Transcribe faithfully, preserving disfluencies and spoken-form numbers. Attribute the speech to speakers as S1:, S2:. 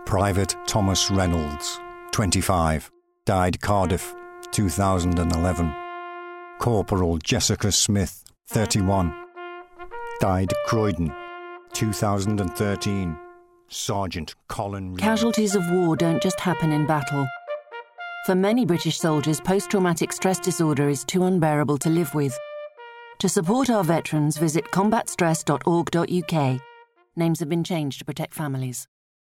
S1: Private Thomas Reynolds, twenty-five, died Cardiff, two thousand eleven. Corporal Jessica Smith, thirty-one, died Croydon, two thousand thirteen. Sergeant Colin Reed.
S2: Casualties of war don't just happen in battle. For many British soldiers, post-traumatic stress disorder is too unbearable to live with. To support our veterans, visit combat stress dot org dot U K. Names have been changed to protect families.